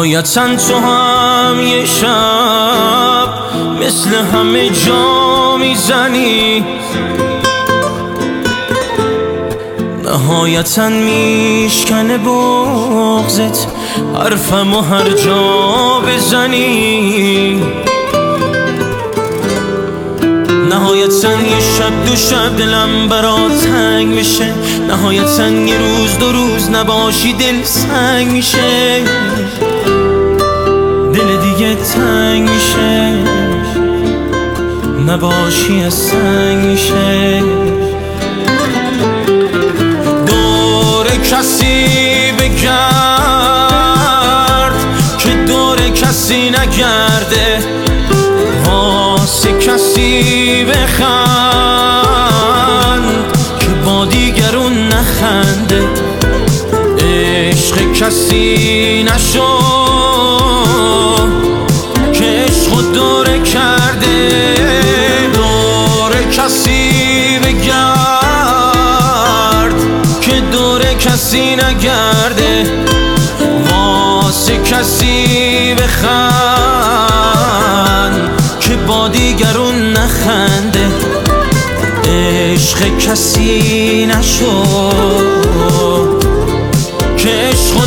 نهایتاً تو هم یه شب مثل همه جا میزنی، نهایتاً میشکنه بغضت حرفمو هر جا بزنی. نهایتاً یه شب دو شب دلم برات تنگ میشه، نهایتاً یه روز دو روز نباشی دل سنگ میشه، دل دیگه تنگ میشه، نباشی از سنگ میشه. دور کسی بگرد که دور کسی نگرده، واسه کسی بخند که با دیگرون نخنده، عشق کسی نشو که عشق دوره کرده. دور کسی بگرد که دور کسی نگرده، واسه کسی بخند که با دیگرون نخنده، عشق کسی نشو که عشق